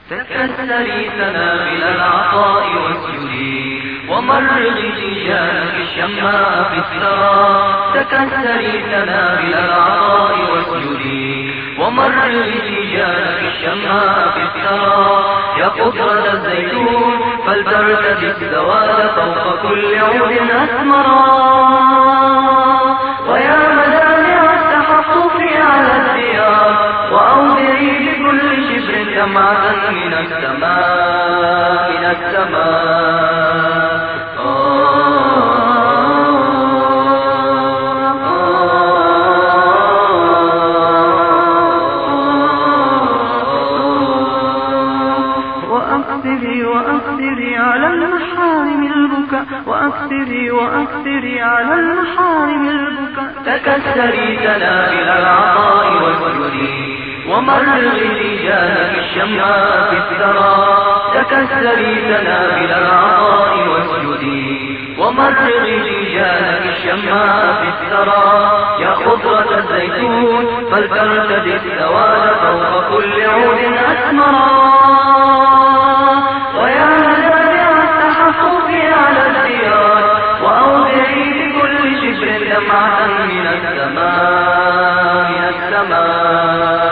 تكسري سنابل العطاء واسجدي ومرغي تيجانك الشماء في الثرى. تكسري سنابل العطاء واسجدي ومرغي تيجانك الشماء في الثرى. يا قطرة الزيتون فلترتدي السواد فوق كل عود أسمرا. ويا مدامع التحطف على الديار وأودعي بكل شبر دمعة من السماء من السماء. وأكثري على المحارم البكاء وأكثري على المحارم البكاء. تكسري سنابل العطاء واسجدي ومرغي رجالك الشماء في الثرى. تكسري سنابل العطاء واسجدي ومرغي رجالك الشماء في الثرى. يا خضرة الزيتون فلترتدي السواد فوق كل عود أسمرا. ويا مدامع التحفظ على الديار وأودعي بكل شبر دمعة من السماء من السماء.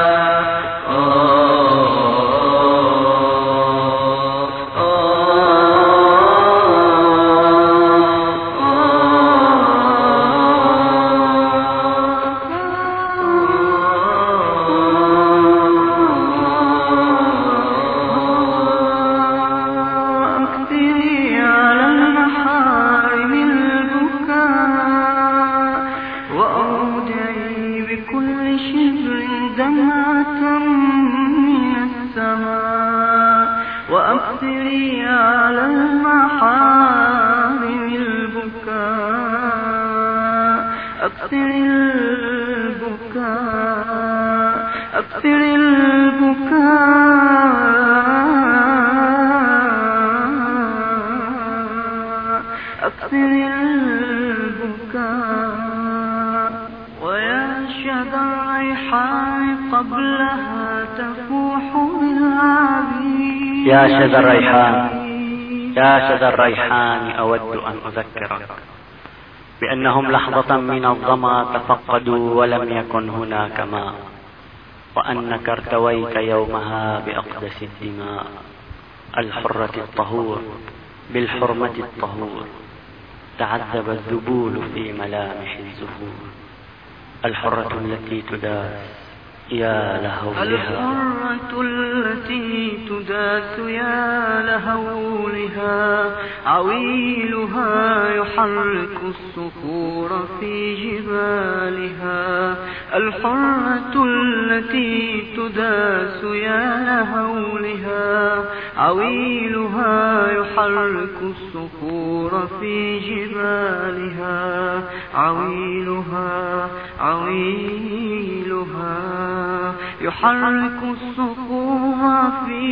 وأكثري على المحارم البكاء. أكثري البكاء أكثري البكاء أكثري البكاء. ويا شذا الريحان قبلها تفوح بالعبيد. يا شذا الريحان أود أن أذكرك بأنهم لحظة من الظما تفقدوا ولم يكن هناك ماء، وأنك ارتويت يومها بأقدس الدماء، الحرة الطهور بالحرمة الطهور. تعذب الذبول في ملامح الزهور، الحرة التي تداس يا لهولها. الحرة التي تداس يا لهولها، عويلها يحرك الصخور في جبالها. الحرة التي تداس يا لهولها، عويلها يحرك الصخور في جبالها. عويلها يحرك الصخور في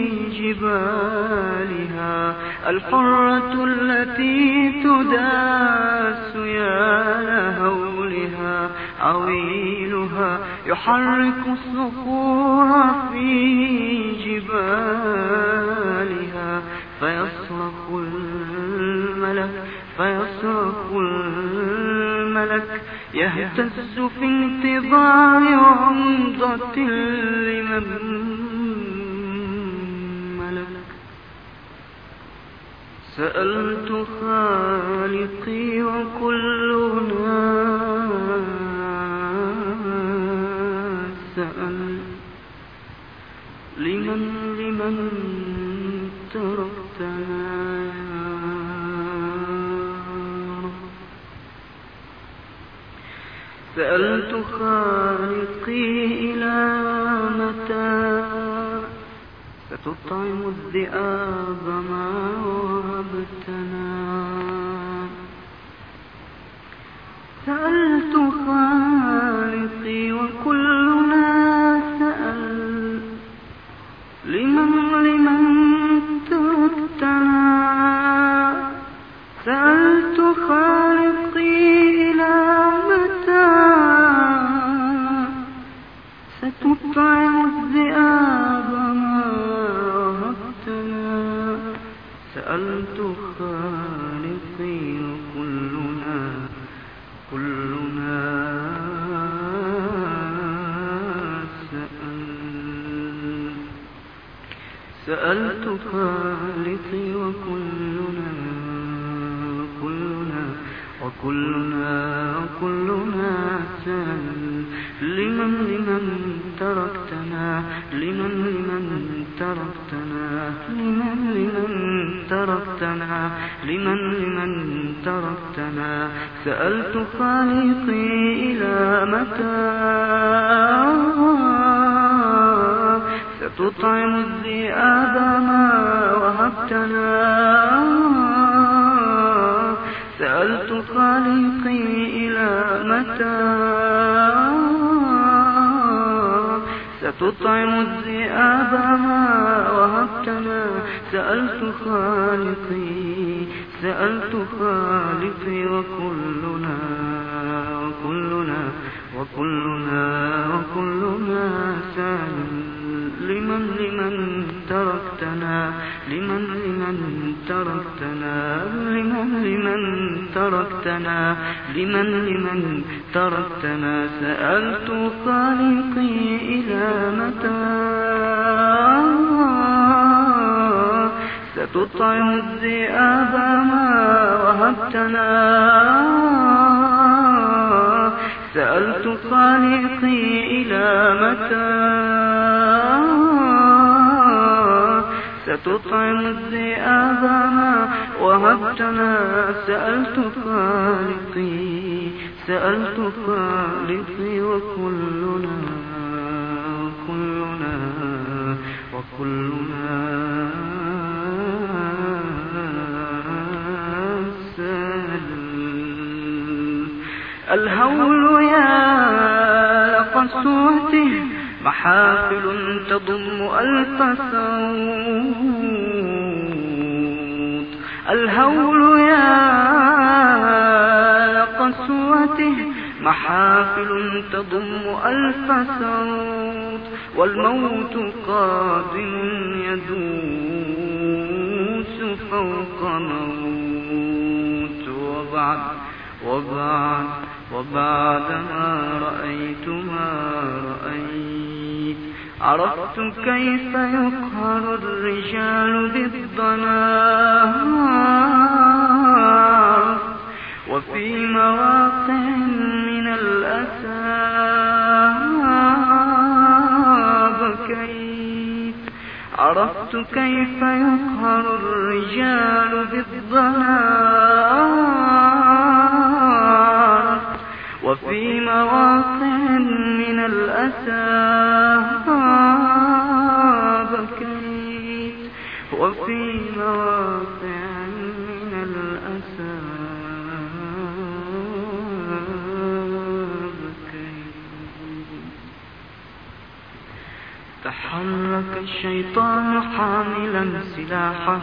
جبالها. الحرة التي تداس يا لهولها، عويلها يحرك الصخور في جبالها. فيصرخ الملك يهتز في انتظار عمضة لمن ملك. سألت خالقي وكلنا سأل، لمن تركتنا. سألت خالقي إلى متى ستطعم الذئاب ما وهبتنا. سألت خالقي وكلنا سأل، لمن تركتنا. سألت خالقي إلى متى ستطعم الذئاب ما سألت خالقي كلنا سألت خالقي وكلنا سأل لمن تركتنا لمن تركتنا سألت خالقي إلى متى ستطعم الذئاب ما وهبتنا سألت خالقي إلى متى ستطعم الذئاب ما وهبتنا سألت خالقي وكلنا سأل لمن تركتنا سألت خالقي إلى متى ستطعم الذئاب ما وهبتنا سألت خالقي إلى متى ستطعم الذئاب ما وهبتنا سألت خالقي وكلنا سأل الهول يا لقسوته محافل تضم ألف صوت الهول يا لقسوته محافل تضم ألف صوت والموت قادم يدوس فوق موت وبعد ما رأيت عرفت كيف يقهر الرجال بالضناء وفي مواقع من الأسى بكيت عرفت كيف يقهر الرجال بالضناء وفي مواقع من الأسى بكيت وفي مواقع من الأسى بكيت تحرك الشيطان حاملا سلاحه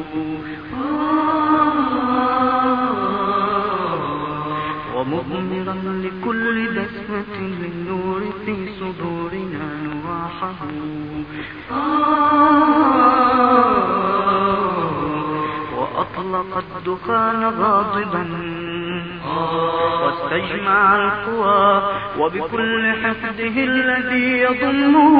ومضمرا لكل دسمة للنور في صدورنا نواحه وأطلق الدخان غاضبا واستجمع القوى وبكل حفده الذي يضمه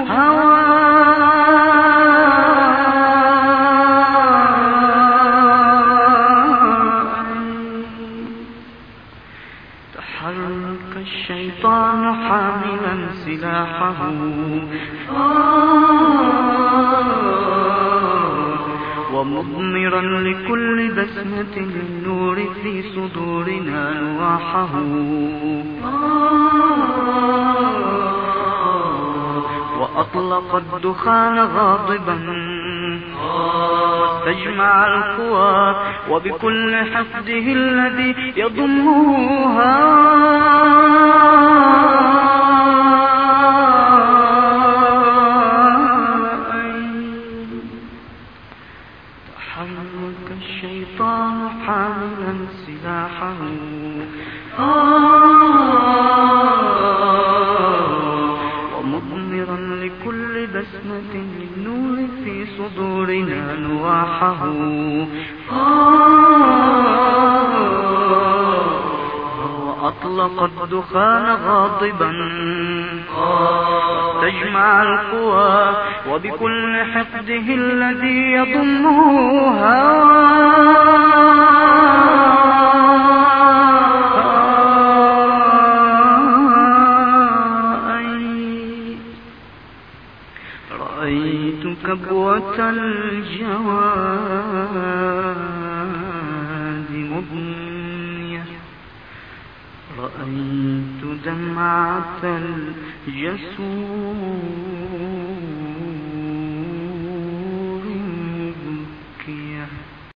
تحرك الشيطان حاملا سلاحه ومضمرا لكل بسمة للنور في صدورنا نواحه وأطلق الدخان غاضبا واستجمع القوى وبكل حفده الذي يضمه تحرك الشيطان حاملا سلاحه ومضمرا مظهرا لكل بسمة للنور في صدورنا نواحه. وأطلق الدخان غاضبا تجمع القوى وبكل حقده الذي يضمها. رأيت كبوة الجواد مضنية، رأيت دمعة الجسور